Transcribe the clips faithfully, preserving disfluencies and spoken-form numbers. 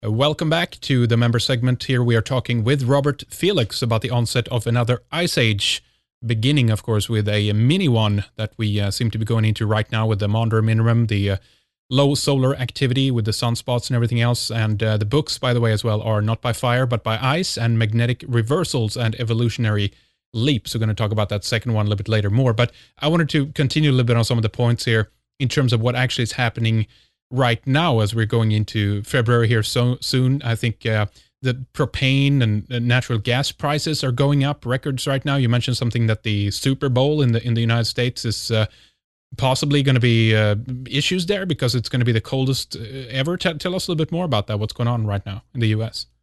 Uh, welcome back to the member segment. Here we are talking with Robert Felix about the onset of another ice age, beginning, of course, with a mini one that we uh, seem to be going into right now with the Maunder Minimum, the uh, low solar activity with the sunspots and everything else. And uh, the books, by the way, as well, are Not by Fire, but by Ice and Magnetic Reversals and Evolutionary Leaps. We're going to talk about that second one a little bit later more. But I wanted to continue a little bit on some of the points here in terms of what actually is happening right now as we're going into February here so soon. I think uh, the propane and natural gas prices are going up, records right now. You mentioned something that the Super Bowl in the in the United States is uh, possibly going to be uh, issues there because it's going to be the coldest ever. T- tell us a little bit more about that. What's going on right now in the U S?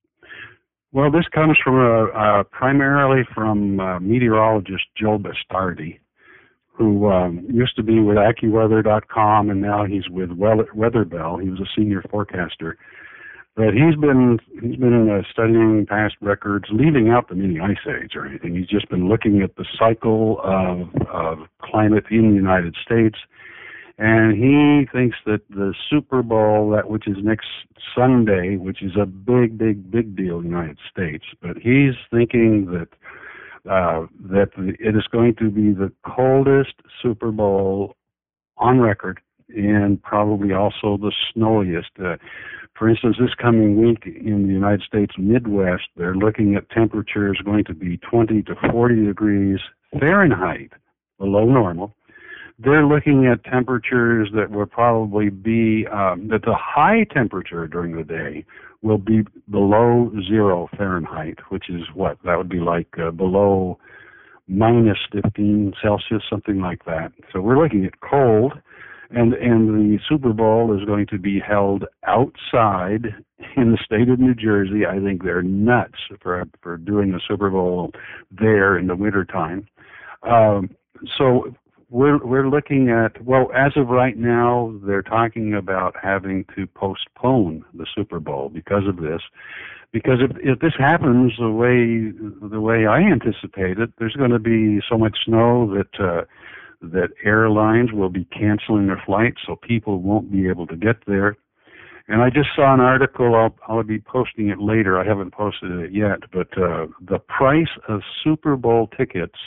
Well, this comes from a, uh, primarily from uh, meteorologist Joe Bastardi, who um, used to be with AccuWeather dot com, and now he's with WeatherBell. He was a senior forecaster. But he's been he's been uh, studying past records, leaving out the mini ice age or anything. He's just been looking at the cycle of, of climate in the United States, and he thinks that the Super Bowl, that which is next Sunday, which is a big, big, big deal in the United States, but he's thinking that Uh, that it is going to be the coldest Super Bowl on record and probably also the snowiest. Uh, for instance, this coming week in the United States Midwest, they're looking at temperatures going to be twenty to forty degrees Fahrenheit below normal. They're looking at temperatures that will probably be, um, that the high temperature during the day will be below zero Fahrenheit, which is what? That would be like uh, below minus fifteen Celsius, something like that. So we're looking at cold, and, and the Super Bowl is going to be held outside in the state of New Jersey. I think they're nuts for, for doing the Super Bowl there in the wintertime. Um, so We're we're looking at, well, as of right now, they're talking about having to postpone the Super Bowl because of this. Because if if this happens the way the way I anticipate it, there's going to be so much snow that uh, that airlines will be canceling their flights, so people won't be able to get there. And I just saw an article. I'll I'll be posting it later. I haven't posted it yet, but uh, the price of Super Bowl tickets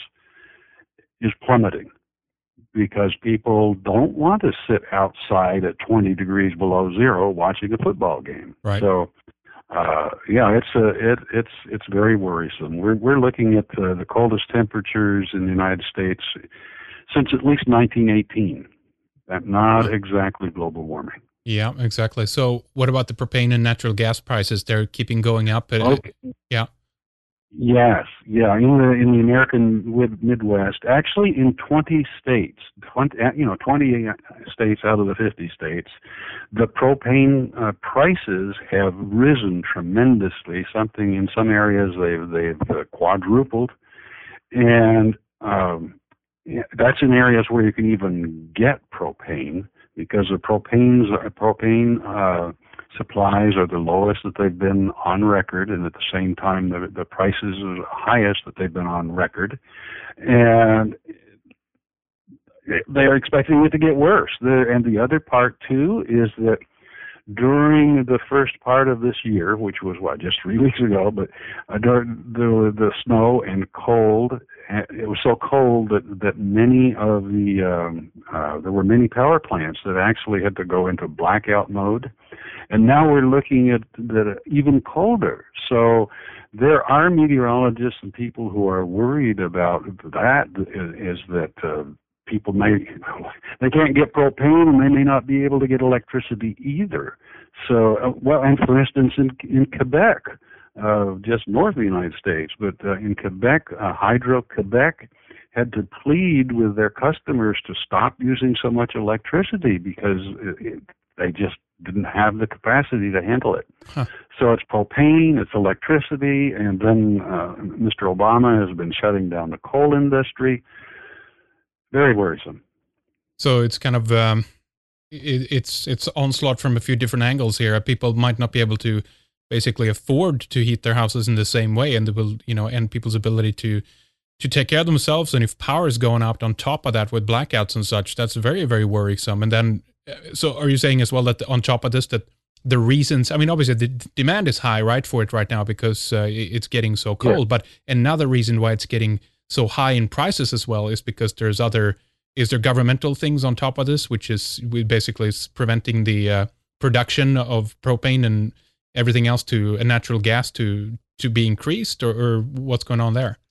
is plummeting, because people don't want to sit outside at twenty degrees below zero watching a football game. Right. So, uh, yeah, it's a, it, it's it's very worrisome. We're we're looking at the, the coldest temperatures in the United States since at least nineteen eighteen. That not exactly global warming. Yeah, exactly. So, what about the propane and natural gas prices? They're keeping going up. Okay. Yeah. Yes, yeah, in the in the American Midwest, actually in twenty states, twenty, you know, twenty states out of the fifty states, the propane uh, prices have risen tremendously. Something in some areas they've they've uh, quadrupled, and um, that's in areas where you can even get propane, because the propane's uh, propane. Uh, supplies are the lowest that they've been on record, and at the same time the, the prices are the highest that they've been on record, and they're expecting it to get worse. The, and the other part too is that during the first part of this year, which was what, just three weeks ago, but uh, during the the snow and cold, it was so cold that that many of the um, uh, there were many power plants that actually had to go into blackout mode, and now we're looking at the even colder. So there are meteorologists and people who are worried about that. Is that uh, people may, they can't get propane, and they may not be able to get electricity either. So, uh, well, and for instance, in, in Quebec, uh, just north of the United States, but uh, in Quebec, uh, Hydro-Quebec had to plead with their customers to stop using so much electricity because it, it, they just didn't have the capacity to handle it. Huh. So it's propane, it's electricity, and then uh, Mister Obama has been shutting down the coal industry. Very worrisome. So it's kind of um, it, it's it's onslaught from a few different angles here. People might not be able to basically afford to heat their houses in the same way, and it will, you know, end people's ability to to take care of themselves. And if power is going out on top of that with blackouts and such, that's very, very worrisome. And then, so are you saying as well that on top of this, that the reasons. I mean, obviously the d- demand is high, right, for it right now because uh, i- it's getting so cold. Yeah. But another reason why it's getting so high in prices as well is because there's other. Is there governmental things on top of this, which is we basically is preventing the uh, production of propane and everything else to a natural gas to to be increased, or, or what's going on there?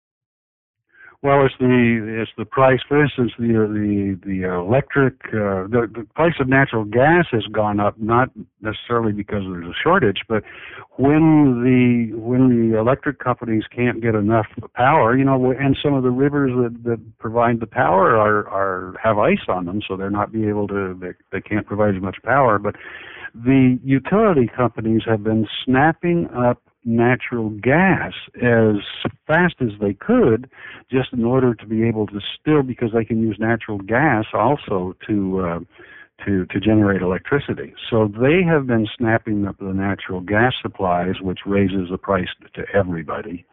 Well, it's the it's the price. For instance, the the the electric uh, the the price of natural gas has gone up, not necessarily because there's a shortage, but when the when the electric companies can't get enough power, you know, and some of the rivers that, that provide the power are are have ice on them, so they're not be able to they they can't provide as much power. But the utility companies have been snapping up natural gas as fast as they could, just in order to be able to still, because they can use natural gas also to uh, to to generate electricity. So they have been snapping up the natural gas supplies, which raises the price to everybody.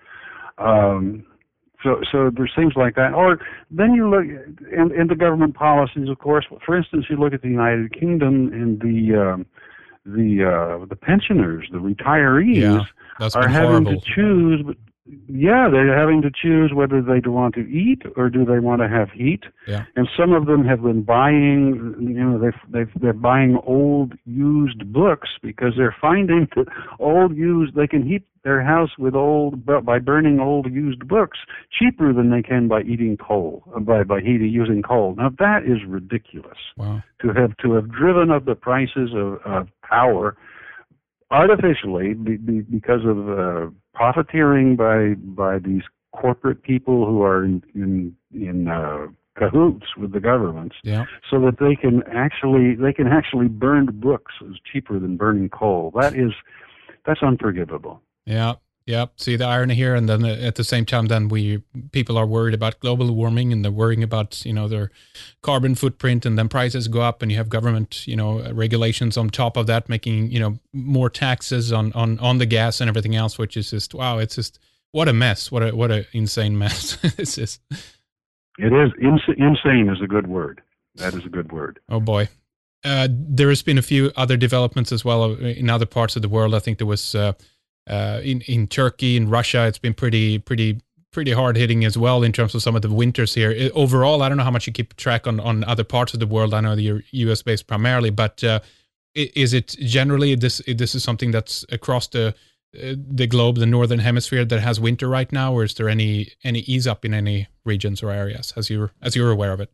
Um, so so there's things like that. Or then you look and, and the government policies, of course. For instance, you look at the United Kingdom and the um, the uh, the pensioners, the retirees. Yeah. That's are been having horrible. to choose. Yeah, they're having to choose whether they want to eat or do they want to have heat. Yeah. And some of them have been buying, you know, they've, they've, they're buying old used books because they're finding that old used, they can heat their house with old, by burning old used books cheaper than they can by eating coal, by, by heating, using coal. Now that is ridiculous. Wow. To have, to have driven up the prices of, of power artificially be, be, because of uh, profiteering by by these corporate people who are in in, in uh, cahoots with the governments, Yeah. so that they can actually they can actually burn books as cheaper than burning coal. That is that's unforgivable. Yeah. Yeah. See the irony here, and then at the same time, then we people are worried about global warming, and they're worrying about you know their carbon footprint, and then prices go up, and you have government you know regulations on top of that, making you know more taxes on on on the gas and everything else, which is just wow, it's just what a mess, what a what a insane mess. It's just It is ins- insane is a good word. That is a good word. Oh boy. Uh, there has been a few other developments as well in other parts of the world. I think there was. Uh, Uh, in in Turkey, in Russia, it's been pretty pretty pretty hard hitting as well in terms of some of the winters here. I, overall, I don't know how much you keep track on, on other parts of the world. I know you're U S based primarily, but uh, is it generally this this is something that's across the uh, the globe, the northern hemisphere, that has winter right now, or is there any any ease up in any regions or areas as you're as you're aware of it?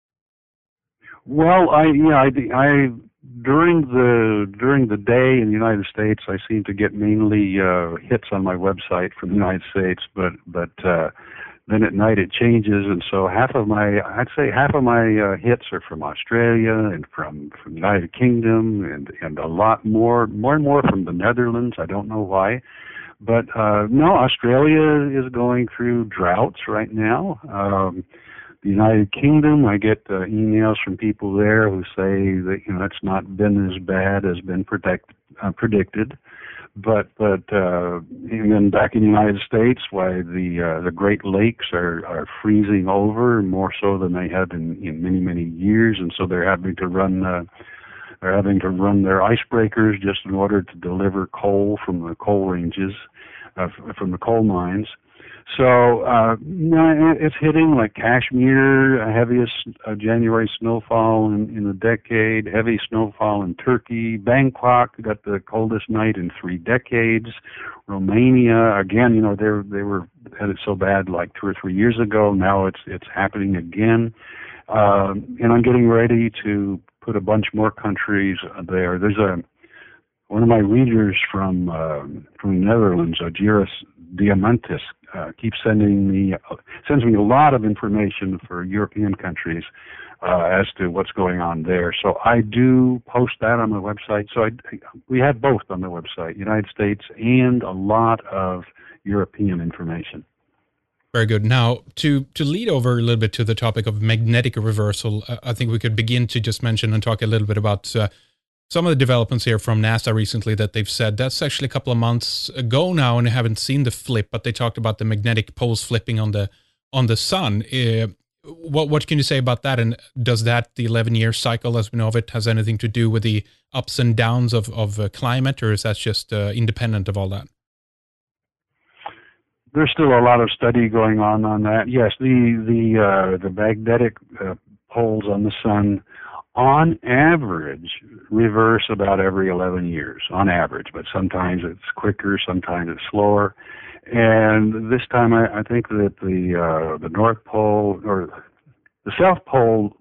Well, I yeah I, I during the during the day in the United States, I seem to get mainly uh, hits on my website from the United States, but but uh, then at night it changes, and so half of my I'd say half of my uh, hits are from Australia and from from the United Kingdom, and and a lot more more and more from the Netherlands. I don't know why. But uh, no, Australia is going through droughts right now. Um, the United Kingdom, I get uh, emails from people there who say that you know it's not been as bad as been predict, uh, predicted. But but uh, and then back in the United States, why the uh, the Great Lakes are, are freezing over more so than they have in, in many many years, and so they're having to run. Uh, They're having to run their icebreakers just in order to deliver coal from the coal ranges, uh, from the coal mines. So, uh, you know, it's hitting like Kashmir, heaviest uh, January snowfall in, in a decade, heavy snowfall in Turkey. Bangkok got the coldest night in three decades. Romania, again, you know, they they were had it so bad like two or three years ago. Now it's it's happening again. Um, and I'm getting ready to put a bunch more countries there. There's a one of my readers from uh, from the Netherlands, Agiris Diamantis, uh, keeps sending me uh, sends me a lot of information for European countries uh, as to what's going on there. So I do post that on my website. So I, we have both on the website, United States and a lot of European information. Very good. Now, to to lead over a little bit to the topic of magnetic reversal, uh, I think we could begin to just mention and talk a little bit about uh, some of the developments here from NASA recently that they've said. That's actually a couple of months ago now, and I haven't seen the flip, but they talked about the magnetic poles flipping on the on the sun. Uh, what what can you say about that? And does that, the eleven-year cycle, as we know of it, has anything to do with the ups and downs of, of uh, climate, or is that just uh, independent of all that? There's still a lot of study going on on that. Yes, the the uh, the magnetic uh, poles on the sun, on average, reverse about every eleven years, on average. But sometimes it's quicker, sometimes it's slower. And this time, I, I think that the uh, the North Pole or the South Pole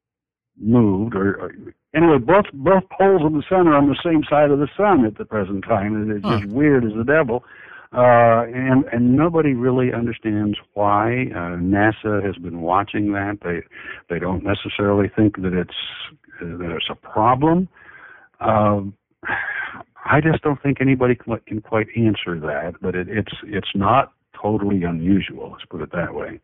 moved, or, or anyway, both both poles of the sun are on the same side of the sun at the present time, and it's huh. just weird as the devil. Uh, and and nobody really understands why. Uh, NASA has been watching that. They they don't necessarily think that it's uh, that it's a problem. Um, I just don't think anybody can, can quite answer that. But it, it's it's not totally unusual. Let's put it that way.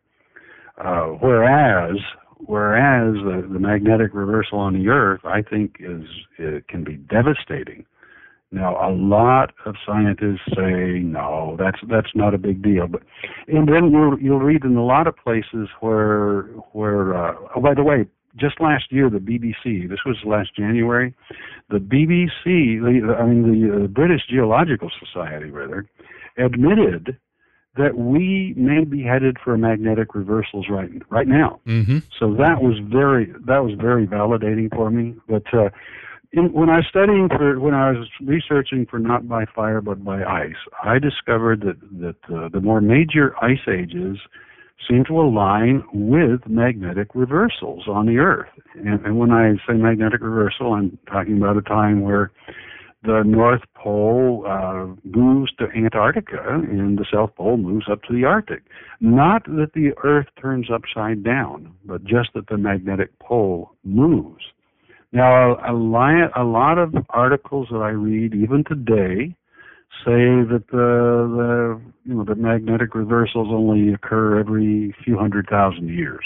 Uh, whereas whereas the, the magnetic reversal on the Earth, I think, is it can be devastating. Now, a lot of scientists say, no, that's that's not a big deal. But and then you'll you'll read in a lot of places where where uh, oh, by the way, just last year the B B C, this was last January, the B B C, the, I mean the uh, British Geological Society rather, admitted that we may be headed for magnetic reversals right right now. Mm-hmm. So that was very that was very validating for me. But uh, In, when I was studying for, when I was researching for Not by Fire but by Ice, I discovered that that uh, the more major ice ages seem to align with magnetic reversals on the Earth. And, and when I say magnetic reversal, I'm talking about a time where the North Pole uh, moves to Antarctica and the South Pole moves up to the Arctic. Not that the Earth turns upside down, but just that the magnetic pole moves. Now, a, a, li- a lot of articles that I read, even today, say that the, the you know the magnetic reversals only occur every few hundred thousand years.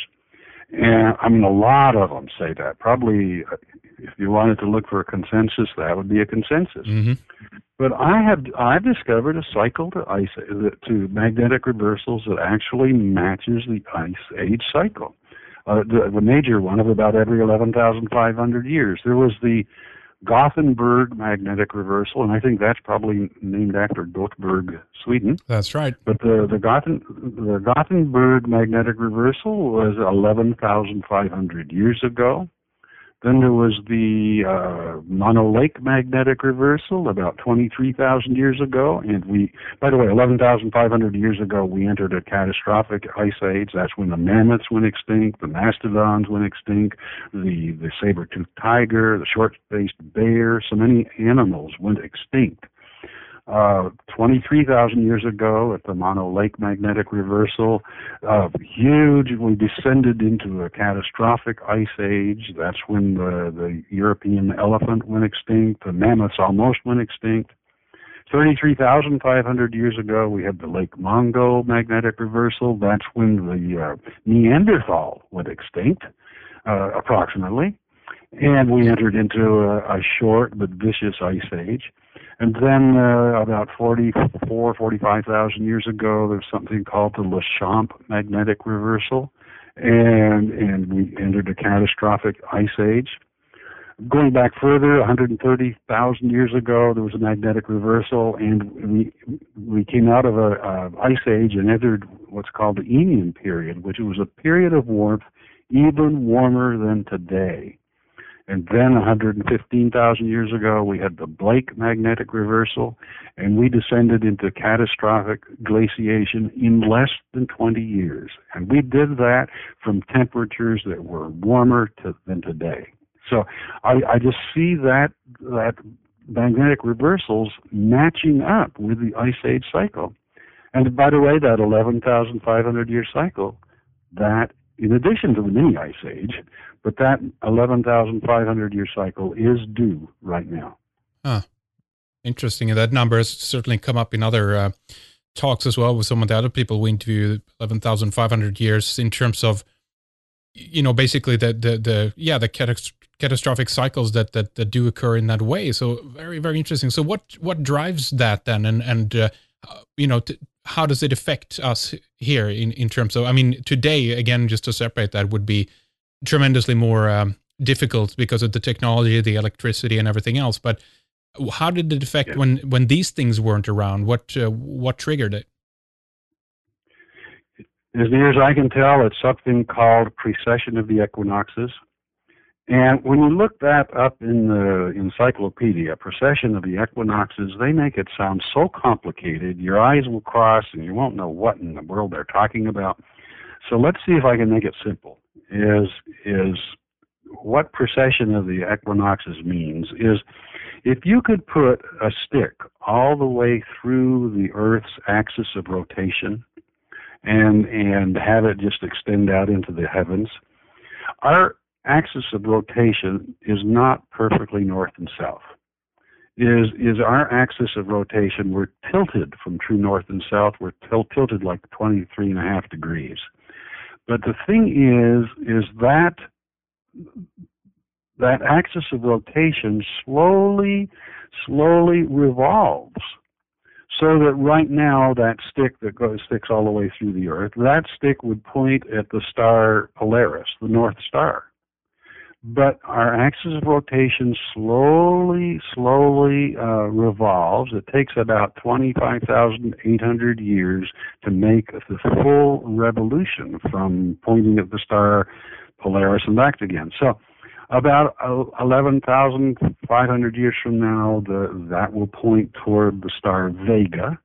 And I mean, a lot of them say that. Probably, if you wanted to look for a consensus, that would be a consensus. Mm-hmm. But I have I've discovered a cycle to ice to magnetic reversals that actually matches the ice age cycle. Uh, the, the major one of about every eleven thousand five hundred years. There was the Gothenburg magnetic reversal, and I think that's probably named after Gothenburg, Sweden. That's right. But the the, Gothen, the Gothenburg magnetic reversal was eleven thousand five hundred years ago. Then there was the uh, Mono Lake magnetic reversal about twenty-three thousand years ago. And we, by the way, eleven thousand five hundred years ago, we entered a catastrophic ice age. That's when the mammoths went extinct, the mastodons went extinct, the, the saber-toothed tiger, the short-faced bear, so many animals went extinct. Uh, twenty-three thousand years ago at the Mono Lake magnetic reversal, uh, huge, we descended into a catastrophic ice age. That's when the, the European elephant went extinct. The mammoths almost went extinct. thirty-three thousand five hundred years ago, we had the Lake Mungo magnetic reversal. That's when the uh, Neanderthal went extinct, uh, approximately. And we entered into a, a short but vicious ice age. And then uh, about forty-four, forty-five thousand years ago, there's something called the Lechamp magnetic reversal, and and we entered a catastrophic ice age. Going back further, one hundred thirty thousand years ago, there was a magnetic reversal, and we we came out of a, a ice age and entered what's called the Eocene period, which was a period of warmth even warmer than today. And then one hundred fifteen thousand years ago, we had the Blake magnetic reversal, and we descended into catastrophic glaciation in less than twenty years. And we did that from temperatures that were warmer to, than today. So I, I just see that that magnetic reversals matching up with the ice age cycle. And by the way, that eleven thousand five hundred year cycle, that in addition to the mini ice age, but that eleven thousand five hundred year cycle is due right now. Huh. Interesting. And that number has certainly come up in other uh, talks as well with some of the other people we interviewed, eleven thousand five hundred years, in terms of, you know, basically the, the, the yeah, the catas- catastrophic cycles that, that, that do occur in that way. So very, very interesting. So what, what drives that then? And, and uh, you know, t- how does it affect us here in, in terms of, I mean, today, again, just to separate that would be tremendously more um, difficult because of the technology, the electricity and everything else. But how did it affect yeah. when, when these things weren't around? What, uh, what triggered it? As near as I can tell, it's something called precession of the equinoxes. And when you look that up in the encyclopedia, precession of the equinoxes, they make it sound so complicated, your eyes will cross and you won't know what in the world they're talking about. So let's see if I can make it simple. Is, is what precession of the equinoxes means is if you could put a stick all the way through the Earth's axis of rotation and, and have it just extend out into the heavens, our axis of rotation is not perfectly north and south. Is is our axis of rotation, we're tilted from true north and south, we're til- tilted like twenty-three and a half degrees. But the thing is, is that that axis of rotation slowly, slowly revolves. So that right now, that stick that goes, sticks all the way through the Earth, that stick would point at the star Polaris, the North Star. But our axis of rotation slowly, slowly uh, revolves. It takes about twenty-five thousand eight hundred years to make the full revolution from pointing at the star Polaris and back again. So about eleven thousand five hundred years from now, the, that will point toward the star Vega.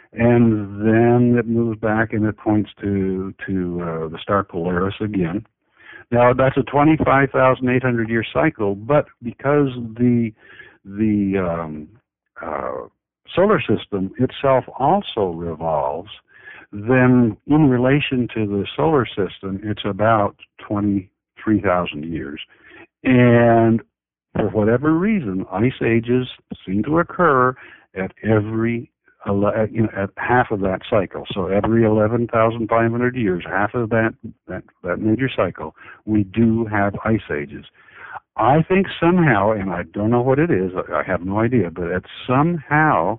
And then it moves back and it points to, to uh, the star Polaris again. Now, that's a twenty-five thousand eight hundred year cycle, but because the the um, uh, solar system itself also revolves, then in relation to the solar system, it's about twenty-three thousand years. And for whatever reason, ice ages seem to occur at every You know, at half of that cycle. So every eleven thousand five hundred years, half of that, that, that major cycle, we do have ice ages. I think somehow, and I don't know what it is, I have no idea, but that somehow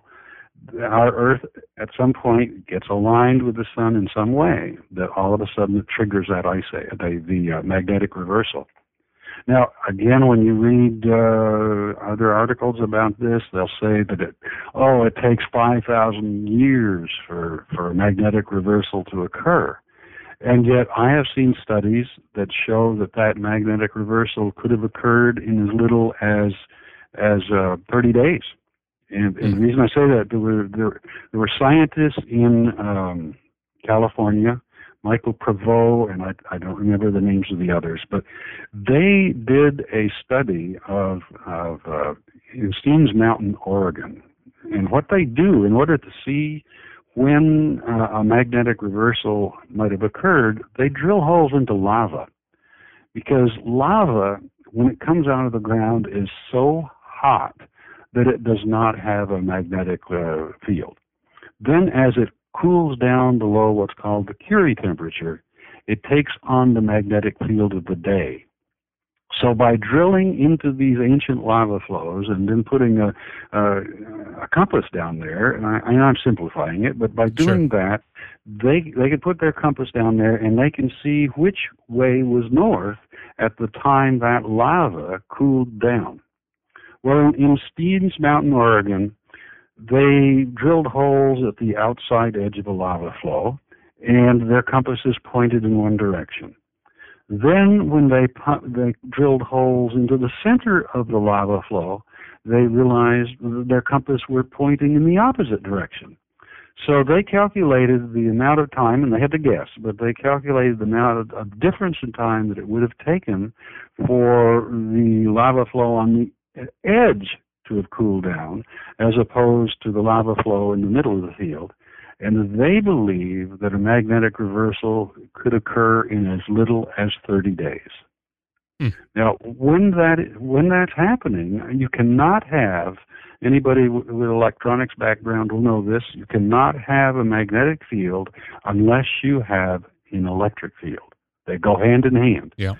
our Earth at some point gets aligned with the sun in some way, that all of a sudden it triggers that ice age, the, the uh, magnetic reversal. Now, again, when you read uh, other articles about this, they'll say that it, oh, it takes five thousand years for, for a magnetic reversal to occur. And yet I have seen studies that show that that magnetic reversal could have occurred in as little as as uh, thirty days. And, and the reason I say that, there were, there, there were scientists in um, California, Michael Prevost, and I, I don't remember the names of the others, but they did a study of, of uh, in Steens Mountain, Oregon. And what they do in order to see when uh, a magnetic reversal might have occurred, they drill holes into lava. Because lava, when it comes out of the ground, is so hot that it does not have a magnetic uh, field. Then as it cools down below what's called the Curie temperature, it takes on the magnetic field of the day. So by drilling into these ancient lava flows and then putting a, a, a compass down there, and I, I'm simplifying it, but by doing sure. that, they they can put their compass down there and they can see which way was north at the time that lava cooled down. Well, in Steens Mountain, Oregon, they drilled holes at the outside edge of a lava flow, and their compasses pointed in one direction. Then when they, they drilled holes into the center of the lava flow, they realized that their compass were pointing in the opposite direction. So they calculated the amount of time, and they had to guess, but they calculated the amount of, of difference in time that it would have taken for the lava flow on the edge to have cooled down, as opposed to the lava flow in the middle of the field. And they believe that a magnetic reversal could occur in as little as thirty days. Hmm. Now, when that when that's happening, you cannot have, anybody with an electronics background will know this, you cannot have a magnetic field unless you have an electric field. They go hand in hand. Yeah.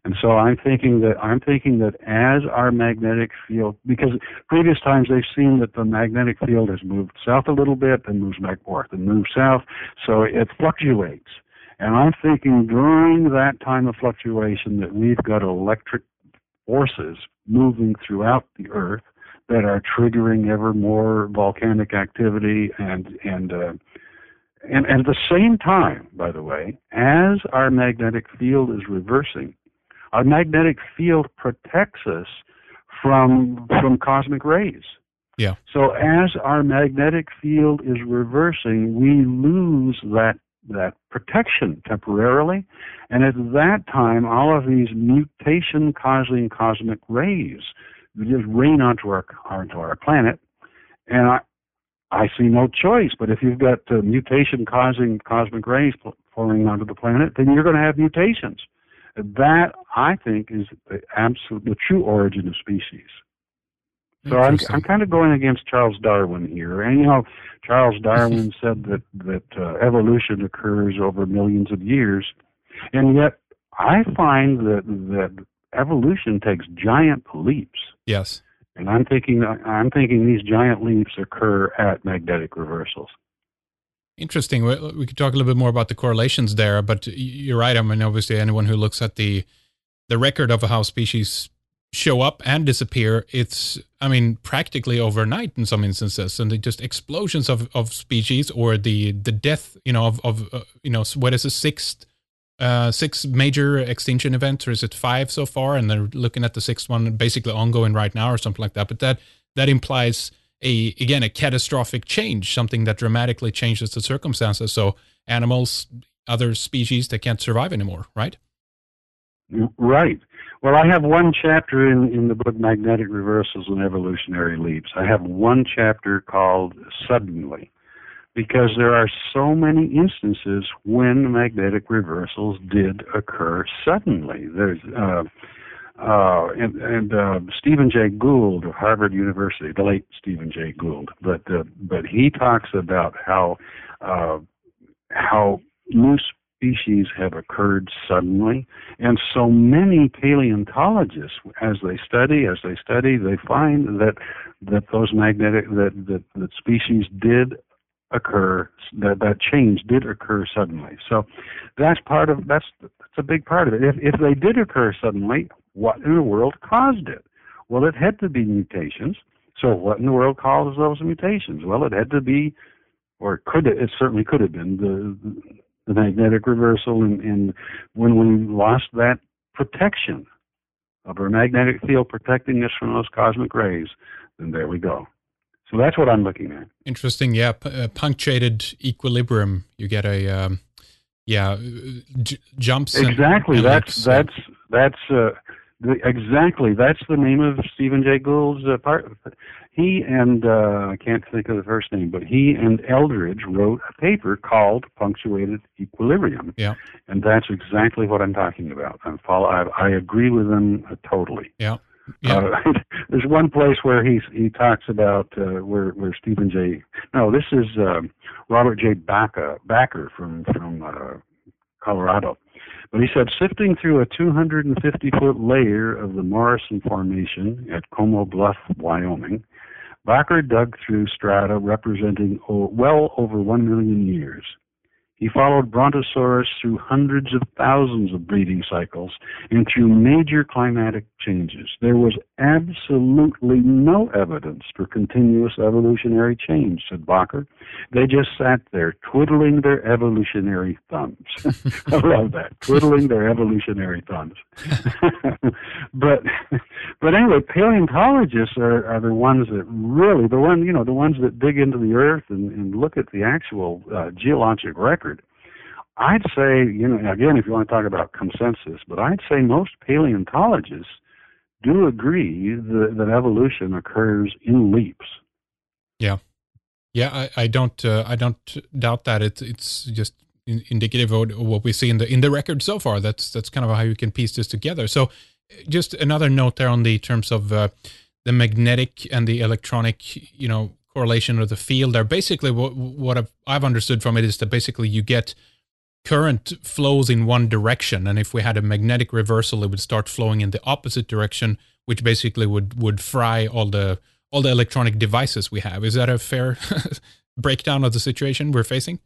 And so I'm thinking that I'm thinking that as our magnetic field, because previous times they've seen that the magnetic field has moved south a little bit, then moves back north, and moves south, so it fluctuates. And I'm thinking during that time of fluctuation that we've got electric forces moving throughout the Earth that are triggering ever more volcanic activity, and and uh, and, and at the same time, by the way, as our magnetic field is reversing, our magnetic field protects us from from cosmic rays. Yeah. So as our magnetic field is reversing, we lose that that protection temporarily, and at that time, all of these mutation-causing cosmic rays just rain onto our onto our planet, and I I see no choice. But if you've got uh, mutation-causing cosmic rays pouring onto the planet, then you're going to have mutations. That, I think, is the absolute, the true origin of species. So I'm, I'm kind of going against Charles Darwin here. And, you know, Charles Darwin said that, that uh, evolution occurs over millions of years. And yet I find that, that evolution takes giant leaps. Yes. And I'm thinking, I'm thinking these giant leaps occur at magnetic reversals. Interesting. We, we could talk a little bit more about the correlations there, but you're right. I mean, obviously, anyone who looks at the the record of how species show up and disappear, it's, I mean, practically overnight in some instances, and they just explosions of, of species, or the the death, you know, of, of uh, you know, what is the sixth, uh, six major extinction events, or is it five so far? And they're looking at the sixth one basically ongoing right now, or something like that. But that that implies a again a catastrophic change, something that dramatically changes the circumstances. So animals, other species, they can't survive anymore, right? Right. Well, I have one chapter in, in the book Magnetic Reversals and Evolutionary Leaps. I have one chapter called Suddenly, because there are so many instances when magnetic reversals did occur suddenly. There's uh, uh, and, and uh, Stephen Jay Gould of Harvard University, the late Stephen Jay Gould, but uh, but he talks about how uh, how new species have occurred suddenly, and so many paleontologists, as they study, as they study, they find that that those magnetic that that, that species did occur, that that change did occur suddenly. So that's part of that's that's a big part of it. If if they did occur suddenly, what in the world caused it? Well, it had to be mutations. So what in the world caused those mutations? Well, it had to be, or it could it certainly could have been the the magnetic reversal, and, and when we lost that protection of our magnetic field protecting us from those cosmic rays, then there we go. So that's what I'm looking at. Interesting. Yeah, P- uh, punctuated equilibrium. You get a um, yeah j- jumps. Exactly. And, and that's that's that's uh, the, exactly that's the name of Stephen Jay Gould's uh, part. He and uh, I can't think of the first name, but he and Eldridge wrote a paper called Punctuated Equilibrium. Yeah. And that's exactly what I'm talking about. I'm follow, I, I agree with them uh, totally. Yeah. Yeah. Uh, there's one place where he he talks about uh, where where Stephen J. No, this is um, Robert J. Baca, Backer from from uh, Colorado. But he said, sifting through a two hundred fifty foot layer of the Morrison Formation at Como Bluff, Wyoming, Backer dug through strata representing oh, well over one million years. He followed Brontosaurus through hundreds of thousands of breeding cycles and through major climatic changes. There was absolutely no evidence for continuous evolutionary change, said Bacher. They just sat there twiddling their evolutionary thumbs. I love that, twiddling their evolutionary thumbs. but but anyway, paleontologists are, are the ones that really, the one, you know, the ones that dig into the earth and, and look at the actual uh, geologic record. I'd say, you know, again, if you want to talk about consensus, but I'd say most paleontologists do agree that, that evolution occurs in leaps. Yeah, yeah, I, I don't, uh, I don't doubt that. It's it's just in, indicative of what we see in the in the record so far. That's that's kind of how you can piece this together. So, just another note there on the terms of uh, the magnetic and the electronic, you know, correlation of the field. There, basically, what what I've, I've understood from it is that basically you get current flows in one direction, and if we had a magnetic reversal, it would start flowing in the opposite direction, which basically would would fry all the all the electronic devices we have. Is that a fair breakdown of the situation we're facing?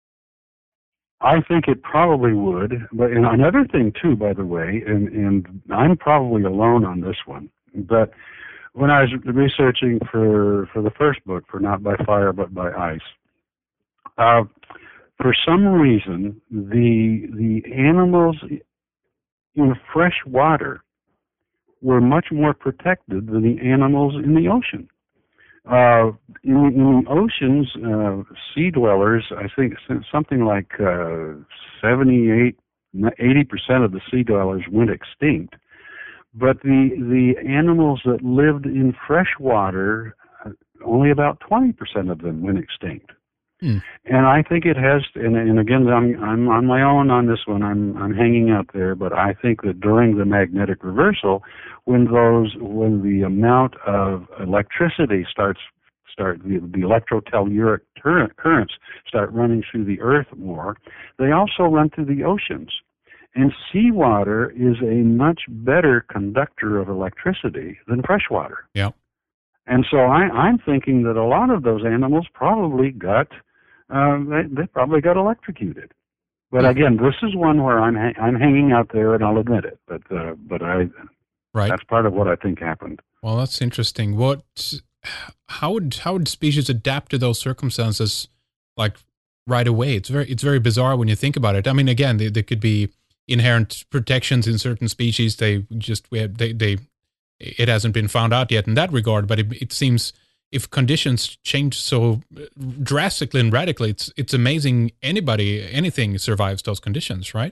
I think it probably would. But and another thing too, by the way, and, and I'm probably alone on this one, but when I was researching for, for the first book, for Not by Fire but by Ice, uh, for some reason the the animals in fresh water were much more protected than the animals in the ocean. Uh, in, in the oceans, uh, sea dwellers, I think something like uh, seventy-eight, eighty percent of the sea dwellers went extinct. But the the animals that lived in fresh water, only about twenty percent of them went extinct. Hmm. And I think it has, and, and again, I'm I'm on my own on this one. I'm I'm hanging out there, but I think that during the magnetic reversal, when those when the amount of electricity starts start the, the electrotelluric currents start running through the earth more, they also run through the oceans. And seawater is a much better conductor of electricity than freshwater. Yeah. And so I, I'm thinking that a lot of those animals probably got, uh, they, they probably got electrocuted. But again, this is one where I'm ha- I'm hanging out there, and I'll admit it. But uh, but I, right. That's part of what I think happened. Well, that's interesting. What, how would how would species adapt to those circumstances, like right away? It's very it's very bizarre when you think about it. I mean, again, there, there could be inherent protections in certain species. They just we have, they they it hasn't been found out yet in that regard. But it, it seems if conditions change so drastically and radically, it's it's amazing anybody anything survives those conditions, right?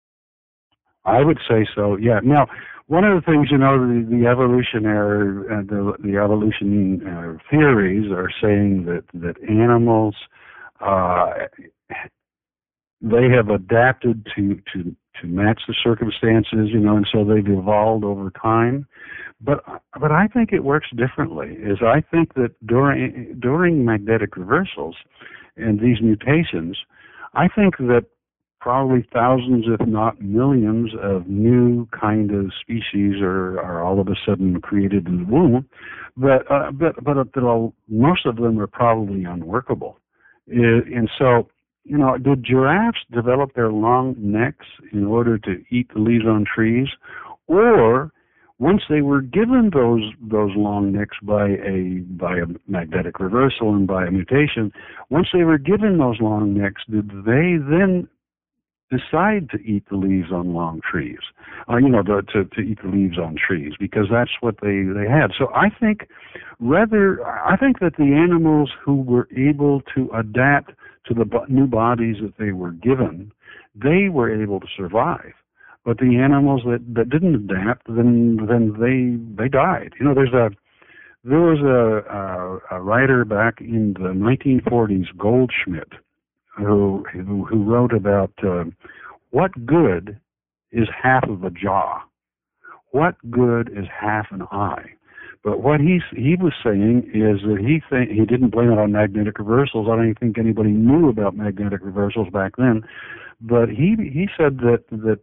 I would say so. Yeah. Now, one of the things, you know, the, the evolutionary uh, the the evolution uh, theories are saying that that animals uh, they have adapted to to to match the circumstances, you know, and so they've evolved over time. But but I think it works differently. Is I think that during during magnetic reversals and these mutations, I think that probably thousands, if not millions, of new kind of species are, are all of a sudden created in the womb. But uh, but but uh, most of them are probably unworkable, and so. You know, did giraffes develop their long necks in order to eat the leaves on trees? Or once they were given those those long necks by a by a magnetic reversal and by a mutation, once they were given those long necks, did they then decide to eat the leaves on long trees? Uh, you know, the, to, to eat the leaves on trees, because that's what they, they had. So I think rather, I think that the animals who were able to adapt to the new bodies that they were given, they were able to survive. But the animals that, that didn't adapt, then then they they died. You know, there's a there was a, a, a writer back in the nineteen forties, Goldschmidt, who who, who wrote about uh, what good is half of a jaw, what good is half an eye. But what he he was saying is that he think, he didn't blame it on magnetic reversals. I don't even think anybody knew about magnetic reversals back then. But he he said that that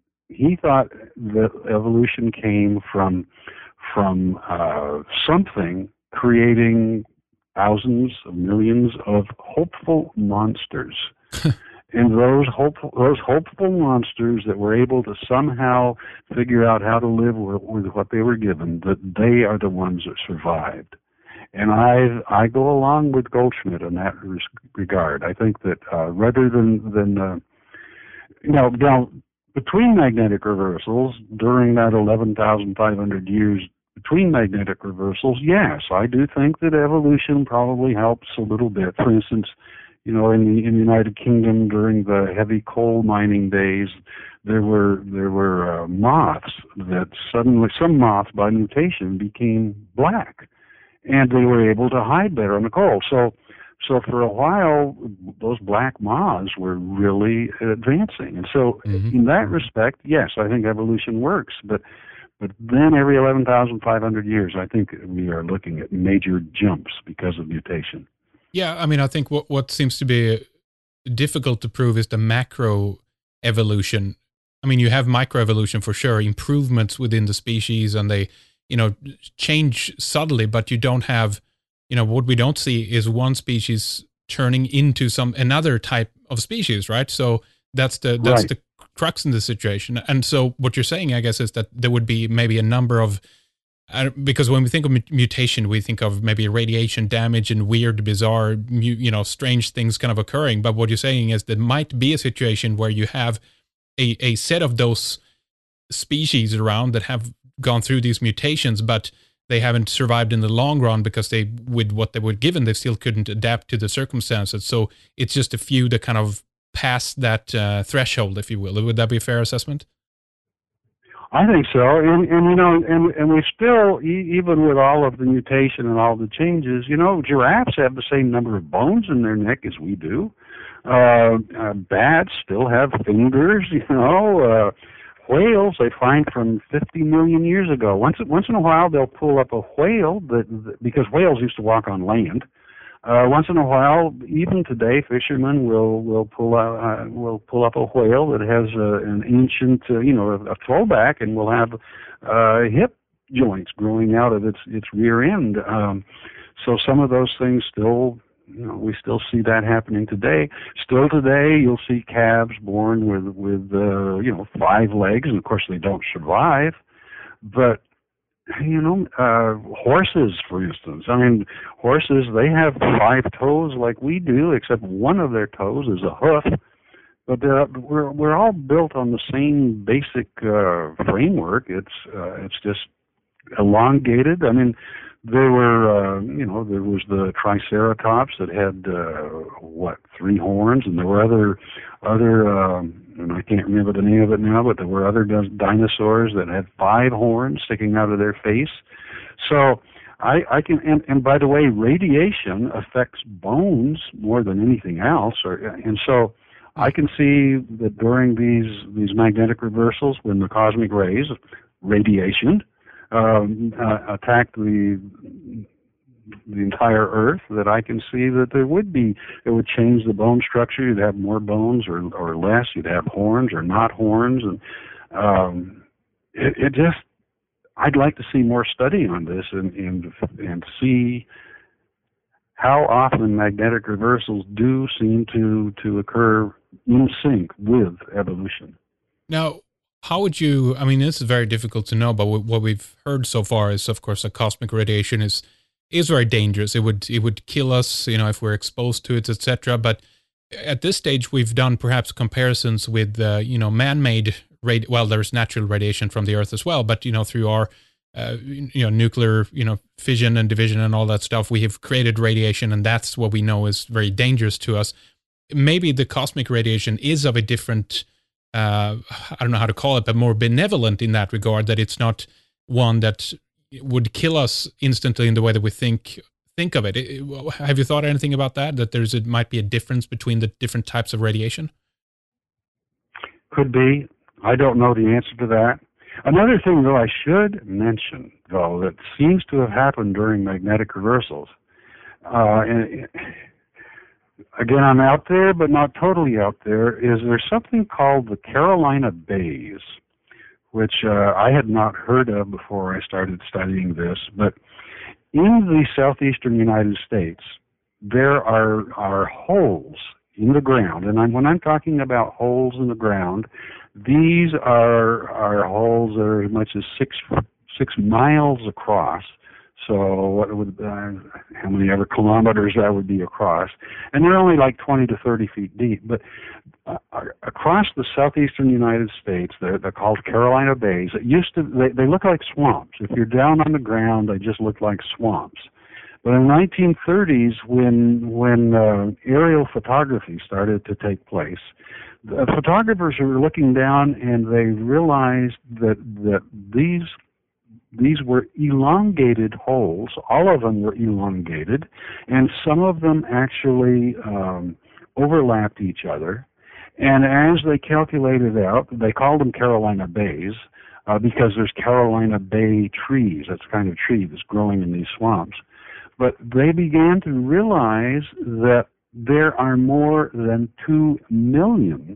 he thought that evolution came from from uh, something creating thousands of millions of hopeful monsters. And those hopeful, those hopeful monsters that were able to somehow figure out how to live with, with what they were given, that they are the ones that survived. And I I go along with Goldschmidt in that regard. I think that uh, rather than, than uh, you know, now, between magnetic reversals, during that eleven thousand five hundred years between magnetic reversals, yes, I do think that evolution probably helps a little bit. For instance, you know, in the, in the United Kingdom during the heavy coal mining days, there were there were uh, moths that suddenly, some moths by mutation became black, and they were able to hide better on the coal. So, so for a while, those black moths were really advancing. And so, mm-hmm. in that respect, yes, I think evolution works. But but then every eleven thousand five hundred years, I think we are looking at major jumps because of mutation. Yeah, I mean, I think what, what seems to be difficult to prove is the macro evolution. I mean, you have microevolution for sure, improvements within the species, and they, you know, change subtly, but you don't have, you know, what we don't see is one species turning into some another type of species, right? So that's the that's Right. the crux in the situation. And so what you're saying, I guess, is that there would be maybe a number of, uh, because when we think of mutation, we think of maybe radiation damage and weird, bizarre, mu- you know, strange things kind of occurring. But what you're saying is there might be a situation where you have a, a set of those species around that have gone through these mutations, but they haven't survived in the long run because they, with what they were given, they still couldn't adapt to the circumstances. So it's just a few that kind of pass that uh, threshold, if you will. Would that be a fair assessment? I think so, and and you know, and and we still, e- even with all of the mutation and all the changes, you know, giraffes have the same number of bones in their neck as we do. Uh, uh, bats still have fingers, you know. Uh, whales they find from fifty million years ago. Once once in a while, they'll pull up a whale that, that because whales used to walk on land. Uh, once in a while, even today, fishermen will will pull out uh, will pull up a whale that has uh, an ancient, uh, you know, a, a throwback, and will have uh, hip joints growing out of its its rear end. Um, so some of those things still, you know, we still see that happening today. Still today, you'll see calves born with with uh, you know, five legs, and of course they don't survive, but you know, uh, horses, for instance. I mean, horses, they have five toes like we do, except one of their toes is a hoof. But they're, we're we're all built on the same basic uh, framework. It's uh, it's just elongated. I mean, there were, uh, you know, there was the Triceratops that had uh, what, three horns, and there were other other. Um, and I can't remember the name of it now, but there were other dinosaurs that had five horns sticking out of their face. So I, I can, and, and by the way, radiation affects bones more than anything else, or, and so I can see that during these these magnetic reversals, when the cosmic rays, radiation, um, uh, attack the the entire Earth, that I can see that there would be, it would change the bone structure. You'd have more bones or or less. You'd have horns or not horns, and um, it, it just, I'd like to see more study on this and and and see how often magnetic reversals do seem to to occur in sync with evolution. Now, how would you, I mean, this is very difficult to know, but what we've heard so far is, of course, that cosmic radiation is is very dangerous. It would it would kill us, you know, if we're exposed to it, et cetera. But at this stage, we've done perhaps comparisons with, uh, you know, man-made radi- well, there's natural radiation from the Earth as well, but you know, through our uh, you know, nuclear, you know, fission and division and all that stuff, we have created radiation, and that's what we know is very dangerous to us. Maybe the cosmic radiation is of a different, uh, I don't know how to call it, but more benevolent in that regard, that it's not one that would kill us instantly in the way that we think think of it. it have you thought anything about that, that there's it might be a difference between the different types of radiation? Could be. I don't know the answer to that. Another thing, though, I should mention, though, that seems to have happened during magnetic reversals, uh, and again, I'm out there, but not totally out there, is there's something called the Carolina Bays, which uh, I had not heard of before I started studying this. But in the southeastern United States, there are, are holes in the ground. And I'm, when I'm talking about holes in the ground, these are, are holes that are as much as six, six miles across. So what would, uh, how many ever kilometers that would be across? And they're only like twenty to thirty feet deep. But uh, across the southeastern United States, they're, they're called Carolina Bays. It used to, they, they look like swamps. If you're down on the ground, they just look like swamps. But in the nineteen thirties, when when uh, aerial photography started to take place, the photographers were looking down and they realized that that these these were elongated holes. All of them were elongated, and some of them actually um, overlapped each other. And as they calculated out, they called them Carolina Bays uh, because there's Carolina Bay trees. That's the kind of tree that's growing in these swamps. But they began to realize that there are more than two million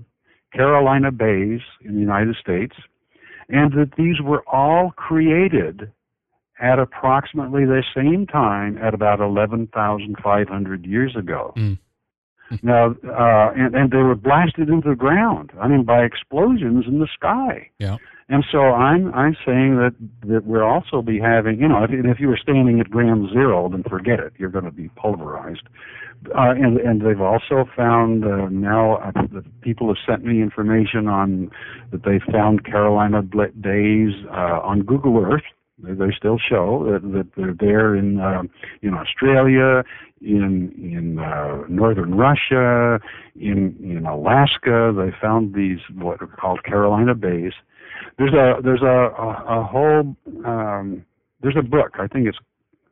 Carolina bays in the United States, and that these were all created at approximately the same time at about eleven thousand five hundred years ago. Mm. Now, uh, and, and they were blasted into the ground, I mean, by explosions in the sky. Yeah. And so I'm I'm saying that, that we'll also be having, you know, if, if you were standing at ground zero, then forget it. You're going to be pulverized. Uh, and, and they've also found uh, now, uh, the people have sent me information on that they found Carolina bays uh, on Google Earth. They still show that, that they're there in uh, in Australia, in in uh, northern Russia, in in Alaska. They found these what are called Carolina bays. There's a there's a a, a whole um, there's a book. I think it's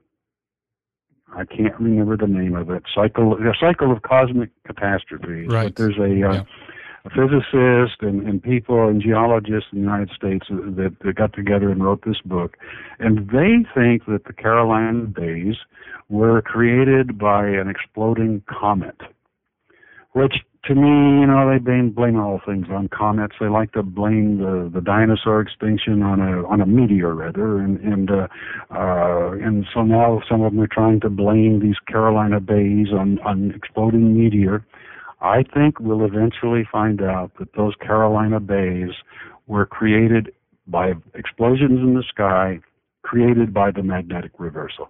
I can't remember the name of it. Cycle a cycle of cosmic catastrophes. Right. But there's a uh, yeah. a physicist and, and people and geologists in the United States that, that got together and wrote this book. And they think that the Carolina bays were created by an exploding comet, which to me, you know, they blame, blame all things on comets. They like to blame the, the dinosaur extinction on a on a meteor, rather, and and uh, uh, and so now some of them are trying to blame these Carolina bays on on exploding meteor. I think we'll eventually find out that those Carolina bays were created by explosions in the sky, created by the magnetic reversal.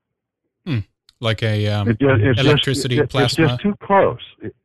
Hmm. Like a um, it just, it electricity just, it, plasma? It's just too close. It,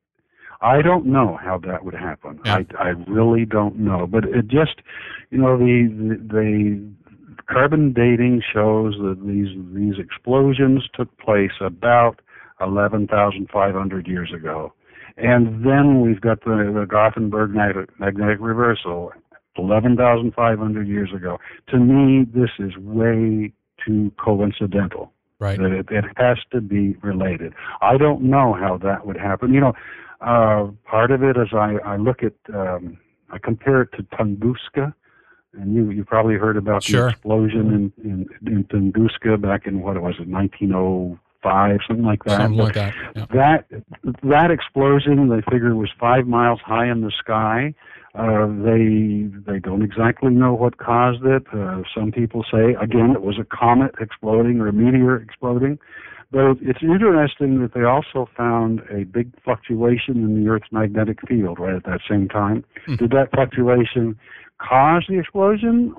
I don't know how that would happen. Yeah. I, I really don't know. But it just, you know, the, the, the carbon dating shows that these these explosions took place about eleven thousand five hundred years ago. And then we've got the, the Gothenburg magnetic, magnetic reversal, eleven thousand five hundred years ago. To me, this is way too coincidental. Right. That it, it has to be related. I don't know how that would happen. You know, uh, part of it is I, I look at, um, I compare it to Tunguska. And you you probably heard about Sure. the explosion in, in, in Tunguska back in, what was it, nineteen oh five, something like that. Something But like that. Yeah. That that explosion, they figure, was five miles high in the sky. Uh, they they don't exactly know what caused it. Uh, some people say, again, it was a comet exploding or a meteor exploding. But it's interesting that they also found a big fluctuation in the Earth's magnetic field right at that same time. Hmm. Did that fluctuation cause the explosion,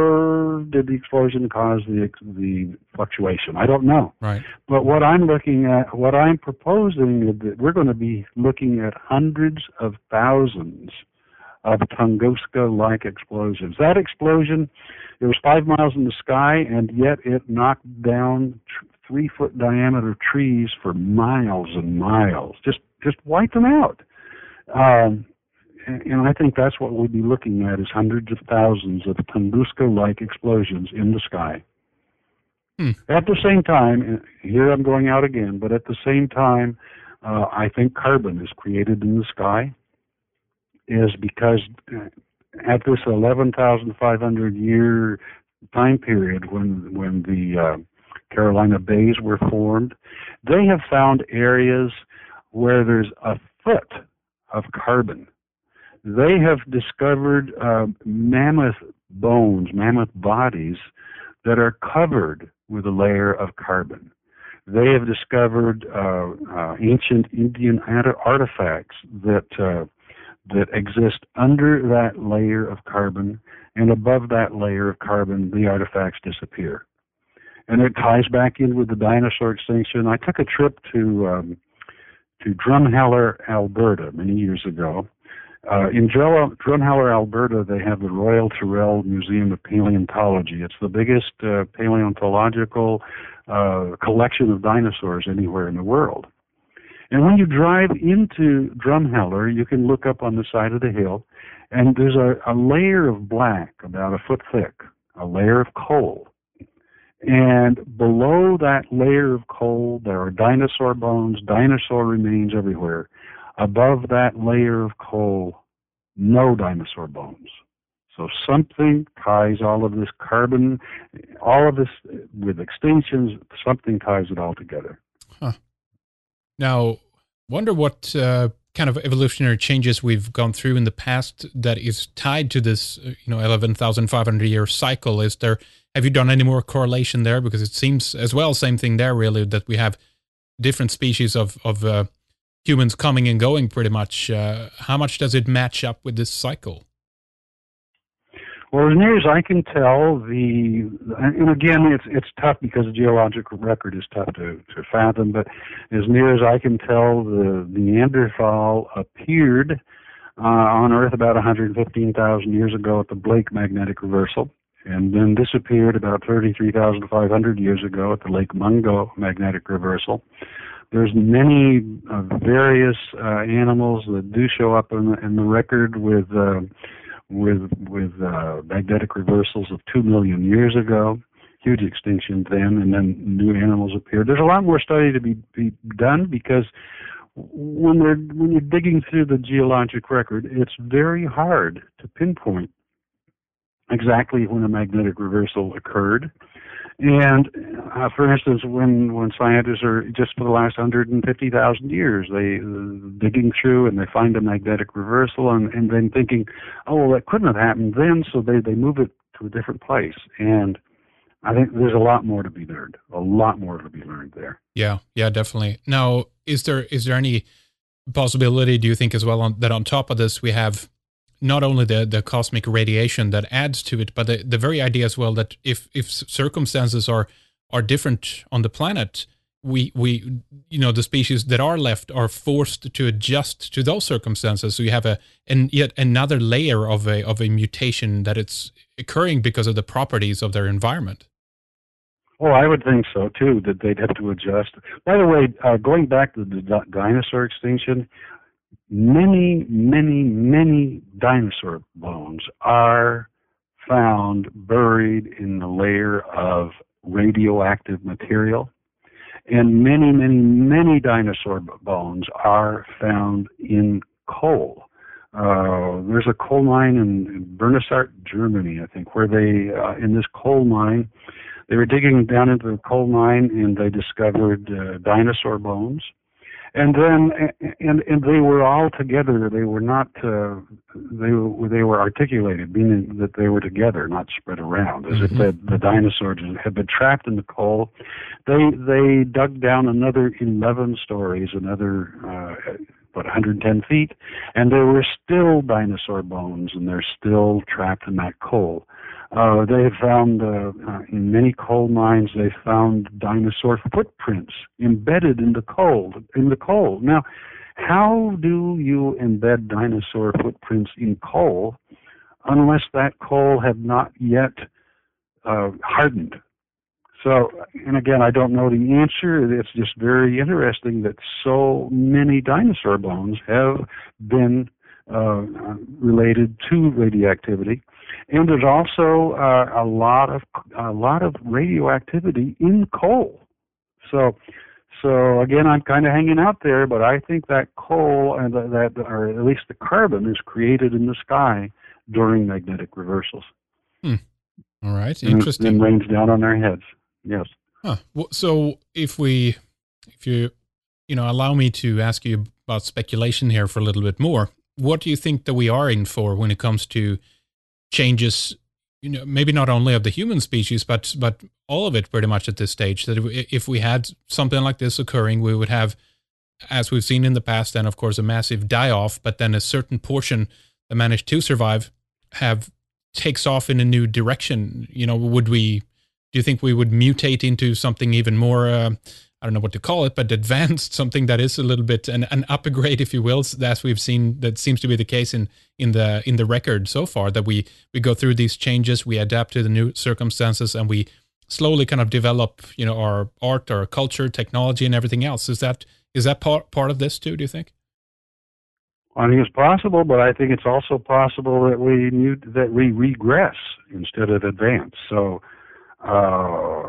or did the explosion cause the the fluctuation? I don't know. Right. But what I'm looking at, what I'm proposing is that we're going to be looking at hundreds of thousands of Tunguska-like explosions. That explosion, it was five miles in the sky, and yet it knocked down tr- three-foot diameter trees for miles and miles. Just just wiped them out. Um, And I think that's what we'll be looking at, is hundreds of thousands of Tunguska-like explosions in the sky. Hmm. At the same time, and here I'm going out again, but at the same time, uh, I think carbon is created in the sky, is because at this eleven thousand five hundred year time period when, when the uh, Carolina bays were formed, they have found areas where there's a foot of carbon. They have discovered uh, mammoth bones, mammoth bodies that are covered with a layer of carbon. They have discovered uh, uh, ancient Indian artifacts that uh, that exist under that layer of carbon, and above that layer of carbon, the artifacts disappear. And it ties back in with the dinosaur extinction. I took a trip to um, to Drumheller, Alberta, many years ago. Uh, in Drumheller, Alberta, they have the Royal Tyrrell Museum of Paleontology. It's the biggest uh, paleontological uh, collection of dinosaurs anywhere in the world. And when you drive into Drumheller, you can look up on the side of the hill, and there's a, a layer of black, about a foot thick, a layer of coal. And below that layer of coal, there are dinosaur bones, dinosaur remains everywhere. Above that layer of coal, no dinosaur bones. So something ties all of this carbon, all of this with extinctions, something ties it all together. Huh. Now, wonder what uh, kind of evolutionary changes we've gone through in the past that is tied to this, you know, eleven thousand five hundred year cycle? Is there, have you done any more correlation there? Because it seems as well, same thing there really, that we have different species of, of uh, humans coming and going pretty much. Uh, how much does it match up with this cycle? Well, as near as I can tell, the and again, it's it's tough because the geological record is tough to, to fathom. But as near as I can tell, the, the Neanderthal appeared uh, on Earth about one hundred fifteen thousand years ago at the Blake magnetic reversal, and then disappeared about thirty-three thousand five hundred years ago at the Lake Mungo magnetic reversal. There's many uh, various uh, animals that do show up in the, in the record with. Uh, with with uh, magnetic reversals of two million years ago, huge extinction then, and then new animals appeared. There's a lot more study to be, be done because when they're when you're digging through the geologic record, it's very hard to pinpoint exactly when a magnetic reversal occurred. And uh, for instance, when, when scientists are just for the last one hundred fifty thousand years, they uh, digging through and they find a magnetic reversal and, and then thinking, oh, well, that couldn't have happened then, so they, they move it to a different place. And I think there's a lot more to be learned, a lot more to be learned there. Yeah, yeah, definitely. Now, is there is there any possibility, do you think, as well, on, that on top of this we have not only the, the cosmic radiation that adds to it, but the, the very idea as well that if, if circumstances are, are different on the planet, we, we, you know, the species that are left are forced to adjust to those circumstances. So you have a, and yet another layer of a, of a mutation that it's occurring because of the properties of their environment. Oh, I would think so too, that they'd have to adjust. By the way, uh, going back to the di- dinosaur extinction, Many, many, many dinosaur bones are found buried in the layer of radioactive material. And many, many, many dinosaur bones are found in coal. Uh, there's a coal mine in, in Bernissart, Germany, I think, where they, uh, in this coal mine, they were digging down into the coal mine and they discovered uh, dinosaur bones. And then, and and they were all together. They were not. Uh, they were they were articulated, meaning that they were together, not spread around, as mm-hmm. if the, the dinosaurs had been trapped in the coal. They they dug down another eleven stories, another uh, about one hundred ten feet, and there were still dinosaur bones, and they're still trapped in that coal. Uh, they have found, uh, uh, in many coal mines, they found dinosaur footprints embedded in the coal. In the coal. Now, how do you embed dinosaur footprints in coal unless that coal had not yet uh, hardened? So, and again, I don't know the answer. It's just very interesting that so many dinosaur bones have been uh, related to radioactivity. And there's also uh, a lot of a lot of radioactivity in coal. So, so again, I'm kind of hanging out there, but I think that coal and that, or at least the carbon, is created in the sky during magnetic reversals. Hmm. All right, interesting. And, and rains down on our heads. Yes. Huh. Well, so if we, if you, you know, allow me to ask you about speculation here for a little bit more, what do you think that we are in for when it comes to changes, you know, maybe not only of the human species, but but all of it pretty much at this stage, that if we had something like this occurring, we would have, as we've seen in the past, then of course a massive die-off, but then a certain portion that managed to survive have takes off in a new direction. You know, would we, do you think we would mutate into something even more, uh, I don't know what to call it, but advanced, something that is a little bit an, an upgrade, if you will, as we've seen, that seems to be the case in, in the in the record so far, that we, we go through these changes, we adapt to the new circumstances, and we slowly kind of develop, you know, our art, our culture, technology, and everything else. Is that is that part, part of this too, do you think? I think it's possible, but I think it's also possible that we mute, that we regress instead of advance. So, Uh,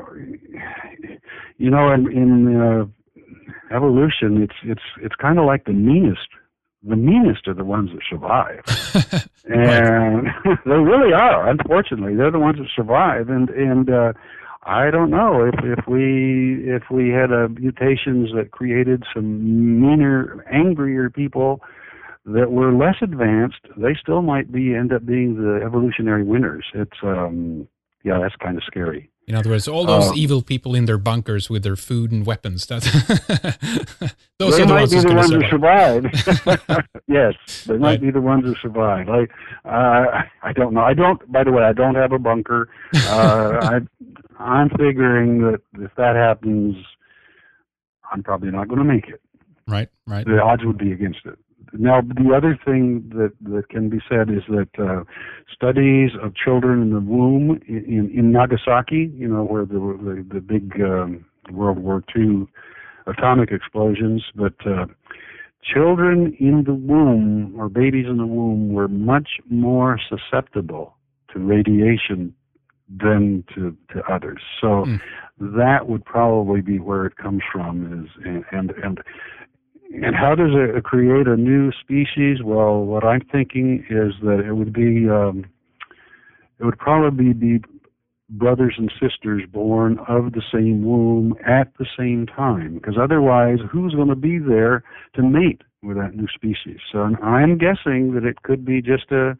you know, in, in uh, evolution, it's it's it's kind of like the meanest. The meanest are the ones that survive, and they really are. Unfortunately, they're the ones that survive. And and uh, I don't know if if we if we had uh, mutations that created some meaner, angrier people that were less advanced, they still might be end up being the evolutionary winners. It's um yeah, that's kind of scary. In other words, all those um, evil people in their bunkers with their food and weapons, that those they are the might ones be who's the going to ones survive. who survive. Yes, they might Right. be the ones who survive. Like uh, I don't know. I don't. By the way, I don't have a bunker. Uh, I I'm figuring that if that happens, I'm probably not going to make it. Right, right. The odds would be against it. Now, the other thing that, that can be said is that uh, studies of children in the womb in, in Nagasaki, you know, where the the, the big um, World War Two atomic explosions, but uh, children in the womb or babies in the womb were much more susceptible to radiation than to, to others. So mm. that would probably be where it comes from. Is and and. and And how does it create a new species? Well, what I'm thinking is that it would be, um, it would probably be brothers and sisters born of the same womb at the same time, because otherwise, who's going to be there to mate with that new species? So I'm guessing that it could be just a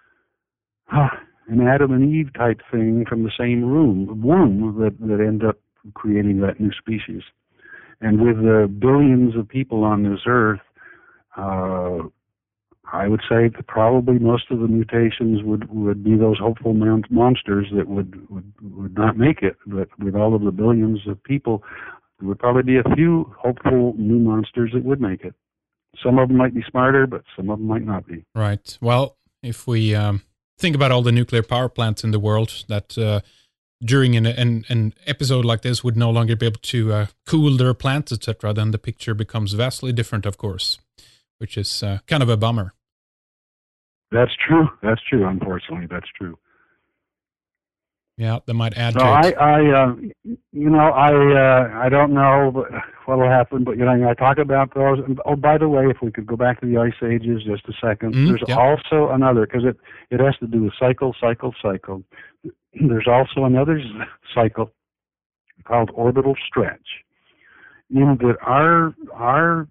uh, an Adam and Eve type thing from the same room, womb that that end up creating that new species. And with the billions of people on this earth, uh, I would say that probably most of the mutations would, would be those hopeful mon- monsters that would, would would not make it. But with all of the billions of people, there would probably be a few hopeful new monsters that would make it. Some of them might be smarter, but some of them might not be. Right. Well, if we um, think about all the nuclear power plants in the world that... Uh, during an, an an episode like this would no longer be able to uh, cool their plants, et cetera, then the picture becomes vastly different, of course, which is uh, kind of a bummer. That's true. That's true. Unfortunately, that's true. Yeah, that might add so to I, it. I, uh, you know, I, uh, I don't know what will happen, but you know, I talk about those. And, oh, by the way, if we could go back to the ice ages just a second, mm, there's yeah. also another because it it has to do with cycle, cycle, cycle. There's also another cycle called orbital stretch. You know that our our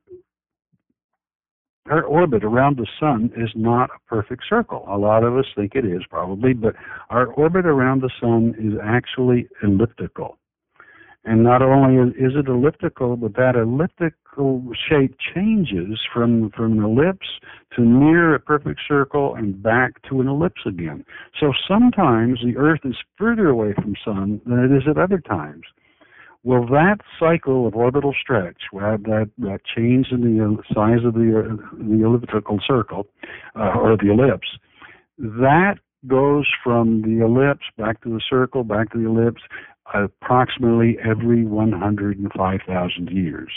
our orbit around the sun is not a perfect circle. A lot of us think it is probably, but our orbit around the sun is actually elliptical. And not only is it elliptical, but that elliptical shape changes from, from an ellipse to near a perfect circle and back to an ellipse again. So sometimes the Earth is further away from the sun than it is at other times. Well, that cycle of orbital stretch, that, that change in the size of the, the elliptical circle, uh, or the ellipse, that goes from the ellipse back to the circle, back to the ellipse, approximately every one hundred five thousand years.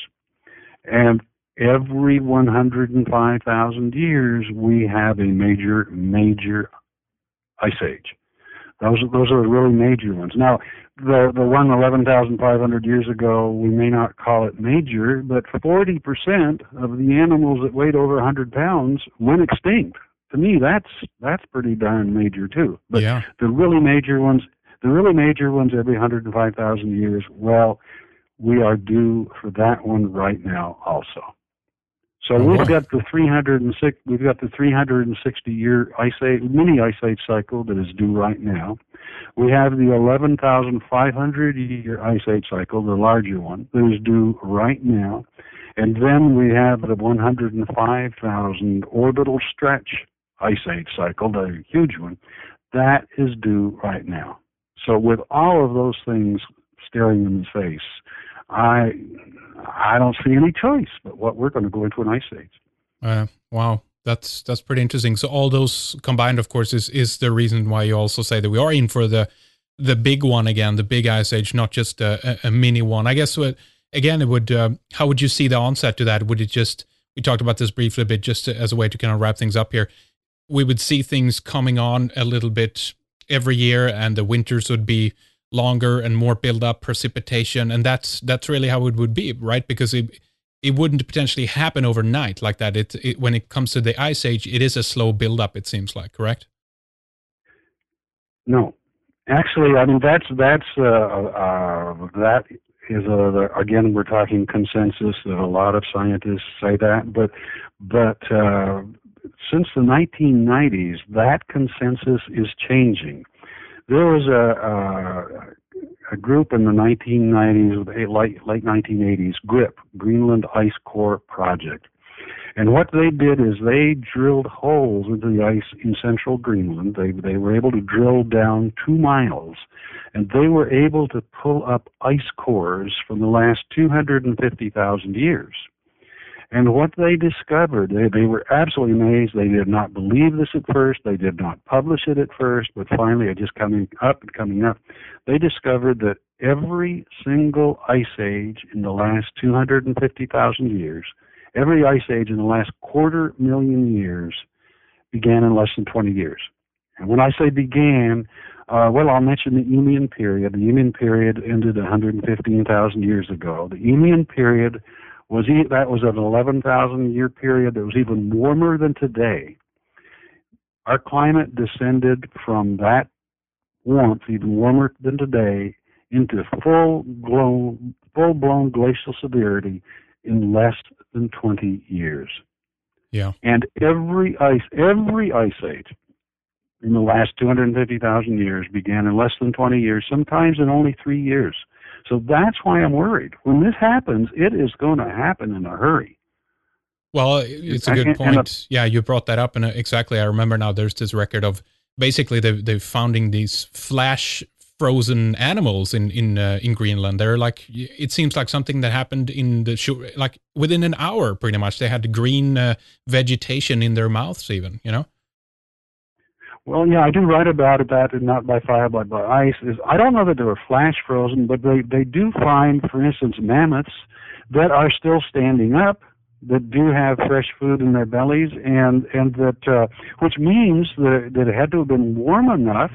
And every one hundred five thousand years, we have a major, major ice age. Those, those are the really major ones. Now, the, the one eleven thousand five hundred years ago, we may not call it major, but forty percent of the animals that weighed over one hundred pounds went extinct. To me, that's that's pretty darn major, too. But yeah. the really major ones, the really major ones every one hundred five thousand years, well, we are due for that one right now also. So oh, we've got the three hundred six, we've got the three hundred sixty year ice age, mini ice age cycle that is due right now. We have the eleven thousand five hundred year ice age cycle, the larger one, that is due right now. And then we have the one hundred five thousand orbital stretch ice age cycle, the huge one, that is due right now. So with all of those things staring in the face, I I don't see any choice but what we're going to go into an ice age. Uh, wow, that's that's pretty interesting. So all those combined, of course, is is the reason why you also say that we are in for the the big one again, the big ice age, not just a, a, a mini one. I guess what, again, it would. Uh, how would you see the onset to that? Would it just? We talked about this briefly a bit, just to, as a way to kind of wrap things up here. We would see things coming on a little bit every year, and the winters would be longer and more build up precipitation, and that's that's really how it would be, right? Because it it wouldn't potentially happen overnight like that. It, it when it comes to the ice age, it is a slow build up. It seems like, correct? No, Actually, I mean that's that's uh, uh, that is a, again we're talking consensus that a lot of scientists say that, but but uh, since the nineteen nineties, that consensus is changing. There was a, a, a group in the nineteen nineties, late, late nineteen eighties, GRIP, Greenland Ice Core Project. And what they did is they drilled holes into the ice in central Greenland. They, they were able to drill down two miles, and they were able to pull up ice cores from the last two hundred fifty thousand years. And what they discovered, they, they were absolutely amazed. They did not believe this at first. They did not publish it at first, but finally, it just coming up and coming up, they discovered that every single ice age in the last two hundred fifty thousand years, every ice age in the last quarter million years began in less than twenty years. And when I say began, uh, well, I'll mention the Eemian period. The Eemian period ended one hundred fifteen thousand years ago. The Eemian period was e- that was an eleven thousand year period that was even warmer than today. Our climate descended from that warmth, even warmer than today, into full-blown, full-blown glacial severity in less than twenty years. Yeah. And every ice, every ice age in the last two hundred fifty thousand years began in less than twenty years, sometimes in only three years. So that's why I'm worried. When this happens, it is going to happen in a hurry. Well, it's a good and, point. and a, yeah, you brought that up, and exactly, I remember now. There's this record of basically they they're finding these flash frozen animals in in uh, in Greenland. They're like, it seems like something that happened in the show, like within an hour, pretty much. They had green uh, vegetation in their mouths, even. You know. Well, yeah, I do write about it, that and Not by Fire, but by Ice. Is I don't know that they were flash frozen, but they, they do find, for instance, mammoths that are still standing up, that do have fresh food in their bellies, and and that uh, which means that, that it had to have been warm enough,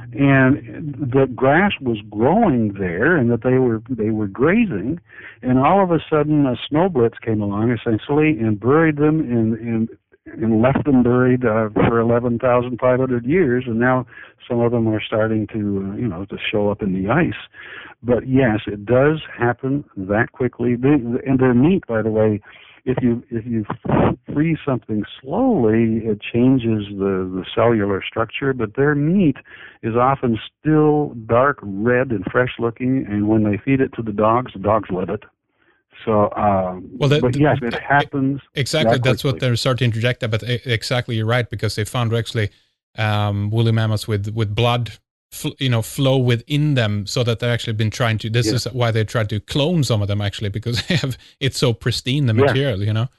and that grass was growing there, and that they were they were grazing, and all of a sudden a snow blitz came along, essentially, and buried them in in. and left them buried uh, for eleven thousand five hundred years, and now some of them are starting to, uh, you know, to show up in the ice. But yes, it does happen that quickly. They, and their meat, by the way, if you if you freeze something slowly, it changes the, the cellular structure, but their meat is often still dark red and fresh looking, and when they feed it to the dogs, the dogs love it. So, um, well, that, but yes, it happens. Exactly, that that's what they're starting to interject there. But exactly, you're right, because they found actually um, woolly mammoths with with blood, fl- you know, flow within them, so that they've actually been trying to. This yes. is why they tried to clone some of them, actually, because they have it's so pristine, the material, yes. you know.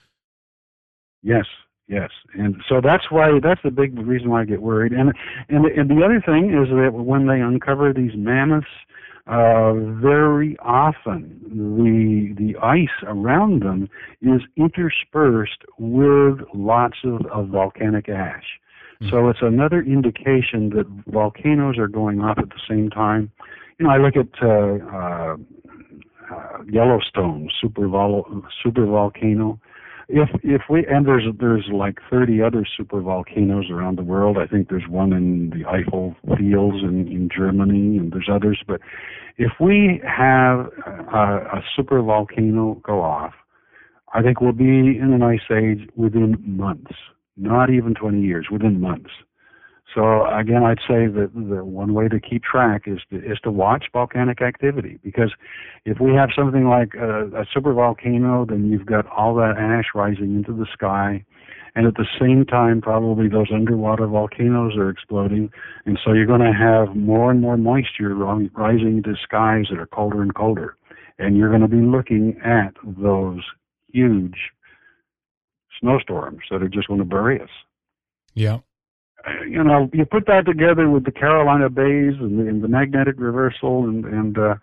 Yes, yes, and so that's why that's the big reason why I get worried. And and and the other thing is that when they uncover these mammoths. Uh, very often the the ice around them is interspersed with lots of, of volcanic ash. Mm-hmm. So it's another indication that volcanoes are going off at the same time. You know, I look at uh, uh, uh, Yellowstone, super vol- super volcano. If if we and there's there's like thirty other super volcanoes around the world. I think there's one in the Eifel fields in, in Germany, and there's others. But if we have a, a super volcano go off, I think we'll be in an ice age within months, not even twenty years, within months. So again, I'd say that the one way to keep track is to, is to watch volcanic activity, because if we have something like a, a supervolcano, then you've got all that ash rising into the sky, and at the same time, probably those underwater volcanoes are exploding, and so you're going to have more and more moisture rising into skies that are colder and colder, and you're going to be looking at those huge snowstorms that are just going to bury us. Yeah. You know, you put that together with the Carolina Bays and the, and the magnetic reversal, and, and uh,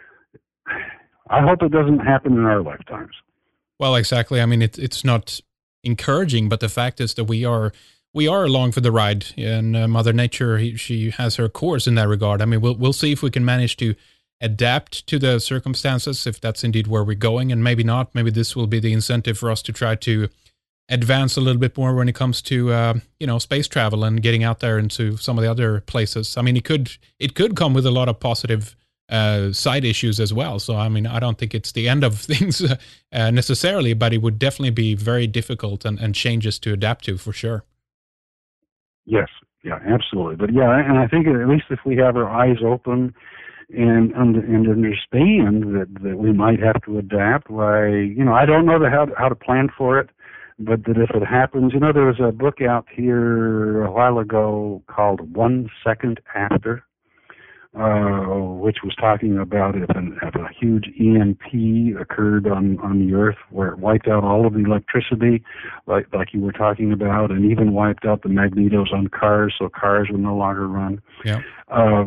I hope it doesn't happen in our lifetimes. Well, exactly. I mean, it, it's not encouraging, but the fact is that we are we are along for the ride, and uh, Mother Nature, he, she has her course in that regard. I mean, we'll we'll see if we can manage to adapt to the circumstances, if that's indeed where we're going, and maybe not. Maybe this will be the incentive for us to try to advance a little bit more when it comes to uh, you know space travel and getting out there into some of the other places. I mean, it could it could come with a lot of positive uh, side issues as well. So I mean, I don't think it's the end of things uh, necessarily, but it would definitely be very difficult and, and changes to adapt to for sure. Yes, yeah, absolutely. But yeah, and I think at least if we have our eyes open and and, and understand that, that we might have to adapt, why, you know, I don't know the, how, how to plan for it, but that if it happens, you know, there was a book out here a while ago called One Second After, uh, which was talking about if, an, if a huge E M P occurred on, on the Earth where it wiped out all of the electricity, like like you were talking about, and even wiped out the magnetos on cars, so cars would no longer run. Yeah. Uh,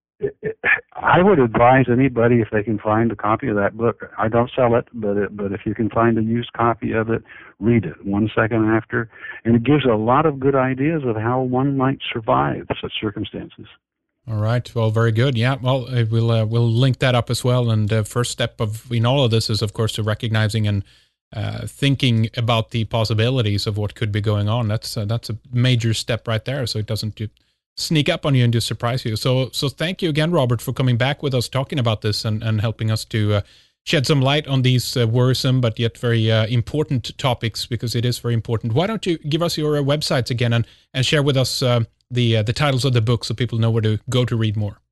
I would advise anybody, if they can find a copy of that book. I don't sell it, but it, but if you can find a used copy of it, read it. One Second After, and it gives a lot of good ideas of how one might survive such circumstances. All right. Well, very good. Yeah. Well, uh, we'll uh, we'll link that up as well. And the first step of in all of this is, of course, to recognizing and uh, thinking about the possibilities of what could be going on. That's uh, that's a major step right there. So it doesn't do, sneak up on you and just surprise you. So so thank you again, Robert, for coming back with us, talking about this and, and helping us to uh, shed some light on these uh, worrisome but yet very uh, important topics, because it is very important. Why don't you give us your uh, websites again and, and share with us uh, the uh, the titles of the books so people know where to go to read more?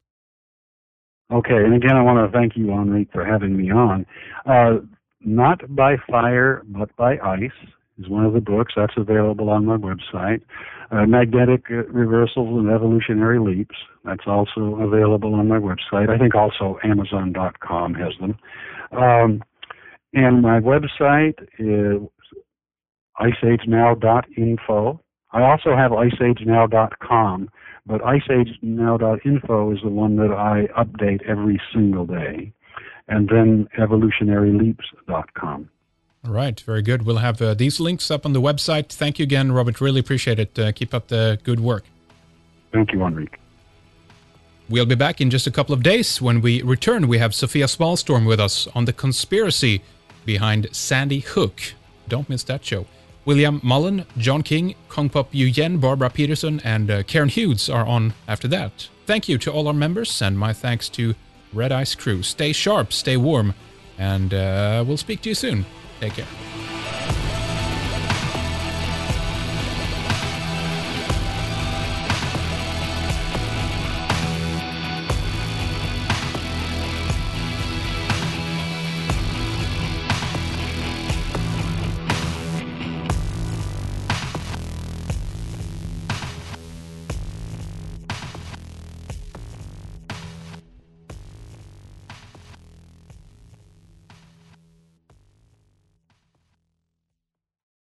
Okay, and again, I want to thank you, Henrik, for having me on. Uh, Not by Fire, but by Ice is one of the books. That's available on my website. Uh, Magnetic Reversals and Evolutionary Leaps. That's also available on my website. I think also Amazon dot com has them. Um, and my website is ice age now dot info. I also have ice age now dot com, but ice age now dot info is the one that I update every single day. And then evolutionary leaps dot com. All right, very good. We'll have uh, these links up on the website. Thank you again, Robert. Really appreciate it. Uh, keep up the good work. Thank you, Henrik. We'll be back in just a couple of days. When we return, we have Sophia Smallstorm with us on the conspiracy behind Sandy Hook. Don't miss that show. William Mullen, John King, Kongpop Yen, Barbara Peterson, and uh, Karen Hughes are on after that. Thank you to all our members, and my thanks to Red Ice Crew. Stay sharp, stay warm, and uh, we'll speak to you soon. Take care.